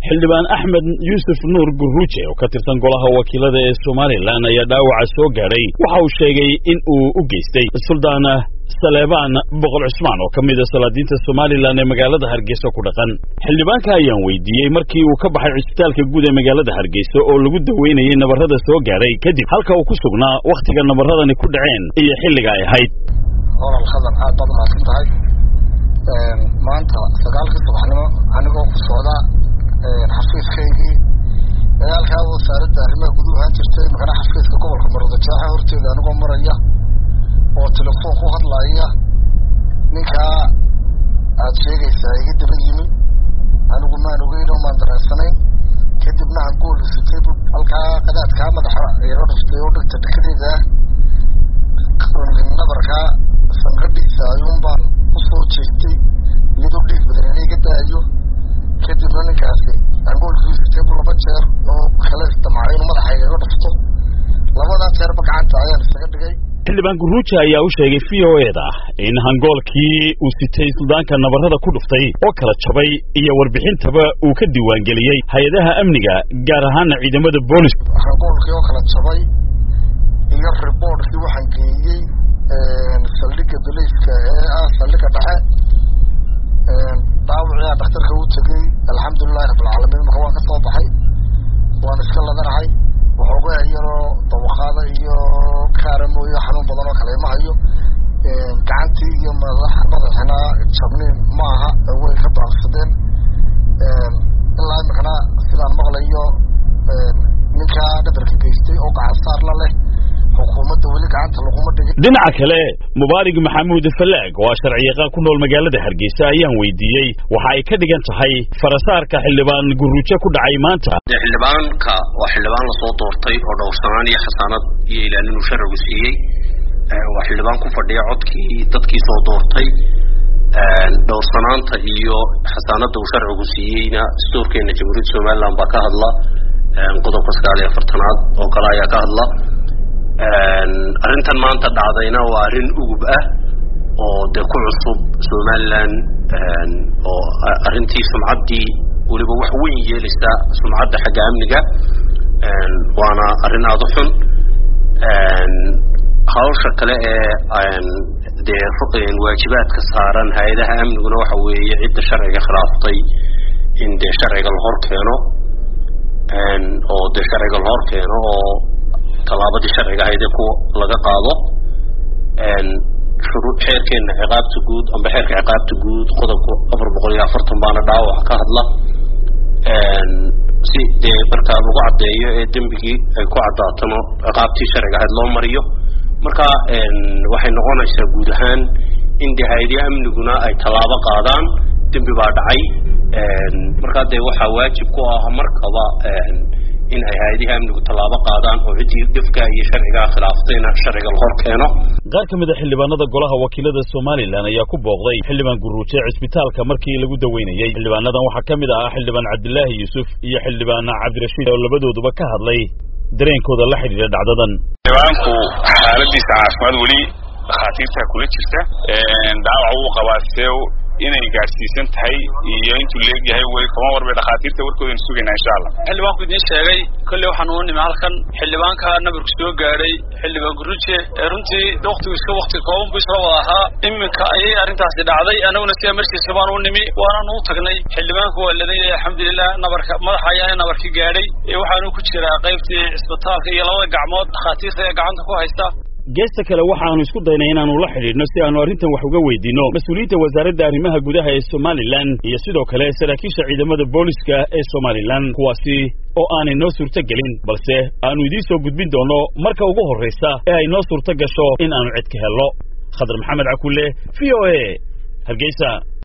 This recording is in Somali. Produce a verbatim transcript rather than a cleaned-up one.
xildhibaan Axmed Yuusuf Nuur Guruuje oo ka tirsan golaha wakiilada ee Soomaaliland ayaa dhaawaca soo gaaray waxa uu sheegay in uu u geystay Sultaan Saleebaan Boqol Cusmaan oo kamid ah salaadiinta Soomaaliland ee magaalada Hargeysa ku dhaqan xildhibaanka ayaan weydiiyay markii uu ka baxay cisbitaalka guud ee magaalada Hargeysa oo lagu daweynayay nabarrada soo gaaray kadib halka uu ku sugnaa waqtiga nabarradani ku dhaceen iyo xilliga ay ahayd oral khadar aad baad mahadsan tahay een maanta sagaalka subaxnimo anigoo ku socda een xafiiskaygii dagaalka wasaaradda arrimaha gudaha aan jirtay magana xafiiska gobolka Maroodijo jaaxa horteeda anigoo maraya oo telefoon ku hadlaya ninka aad sheegaysaa iga daba yimi anigu maan ogeyn oo maan dareensanay kadibna aan gool sitay halka qadaadka madaxa ay rodftay oo dhigta dhigteeda nabarka sanqadhiisa ayuun baan u soo jeestay iyadoo dhiig badan iga daayo kadibna ninkaasi aan goolkiisa sitay laba jeer oo kala isticmaalay inuu madaxa iga dhufto labada jeer gacanta ayaan isaga dhigay xildhibaan Guruuje ayaa u sheegay V O A da in hangoolkii uu sitay suldaanka nabarrada ku dhuftay oo kala jabay iyo warbixintaba uu ka diiwaan geliyay hay'adaha amniga gaar ahaan ciidamada booliska hangoolkii oo kala jabay iyo reportkii waxaan geeyay een saldhigga booliska ee ah saldhigga dhexe een dhaawacii dhakhtarka uu tagay alxamdulillaah rabbil caalamiin marka waan ka soo baxay waan iska ladanahay waxoogaa yaroo dawaqaada iyo kaaramo iyo xanuun badan oo kale ma hayo een gacantii iyo madaxa madaxna jabnin ma aha way ka baaqsadeen een ilaa imikana sidaan maqlayo een ninka dhabarka geystay oo gacan saar la leh xukuumadda weli gacanta laguma dhigin dhinaca kale Mubaarig Maxamuud Falaag oo sharciyaqaan ku nool magaalada Hargeysa ayaan weydiiyay waxa ay ka dhigan tahay farasaarka xildhibaan Guruuje ku dhacay maanta xildhibaanka waa xildhibaan la soo doortay oo dhowrsanaan iyo xasaanad iyo ilaalin uu sharcigu siiyey waa xildhibaan ku fadhiya codkii dadkii soo doortay dhowrsanaanta iyo xasaanada uu sharcigu siiyeyna dastuurkeena Jamhuuriyadda Soomaaliland baa ka hadla qodobka sagaal iyo afartanaad oo kale ayaa ka hadla arrintan maanta dhacdayna waa arrin ugub ah oo de ku cusub Soomaaliland oo arrintii sumcaddii waliba wax weyn yeelaysa sumcadda xagga amniga waana arrin aad u xun hawsha kale ee de fuqeen waajibaadka saaran hay'adaha amniguna waxa weeye cidda sharciga khilaaftay in de sharciga la hor keeno oo de sharciga la hor keeno oo talaabadii sharciga ahayd ku laga qaado een shuruuc xeerkeena ciqaabta guud ama xeerka ciqaabta guud qodobka afar boqol iyo afartan baana dhaawac ka hadla een si de marka lagu cadeeyo ee dambigii ay ku cadaatano ciqaabtii sharciga ahayd loo mariyo marka een waxay noqonaysaa guud ahaan in hay'adaha amniguna ay talaabo qaadaan dambi baa dhacay een marka de waxa waajib ku ah markaba een in ay hay'adaha amnigu talaabo qaadaan oo cidii dhifka iyo sharciga khilaaftayna sharciga la hor keeno qaar kamid ah xildhibaanada golaha wakiilada Soomaaliland ayaa ku booqday xildhibaan Guruuje cisbitaalka markii lagu daweynayay xildhibaanadan waxa kamid ah xildhibaan Cabdullaahi Yuusuf iyo xildhibaan Cabdirashiid oo labadooduba ka hadlay dareenkooda la xiriira dhacdadan xildhibaanku xaaladiisa caafimaad wali dhakhaatiirta kula jirta een dhaawac uu qabaa inay gaarsiisan tahay iyo intuu leeyahay way kama warba dhakhaatiirta warkooda sugayna insha Allah xildhibaanku idin sheegay kulli waxaan u nimay halkan xildhibaanka nabarku soo gaaray xildhibaan Guruuje runtii waqtigu iska waqti kooban buu soo wadaha iminka ayay arrintaasi dhacday anaguna si emergency baan u nimi waana u tagnay xildhibaanku waa leeyahay alxamdulillah nabarka madaxa ayaa nabarkii gaaray ee waxaanu ku jiraa qaybtii isbitaalka iyo labada gacmood dhakhaatiirta ee gacanta ku haysta geesta kale waxaanu isku daynay inaanu la xiriirno si aanu arrintan wax uga weydiino mas'uuliyiinta wasaaradda arrimaha gudaha ee Soomaaliland iyo sidoo kale saraakiisha ciidamada booliska ee Soomaaliland kuwaasi oo aanay noo suurta gelin balse aanu idin soo gudbin doono marka ugu horeysa ee ay noo suurta gasho in aanu cid ka helno Khadar Maxamed Cakulle V O A Hargeysa.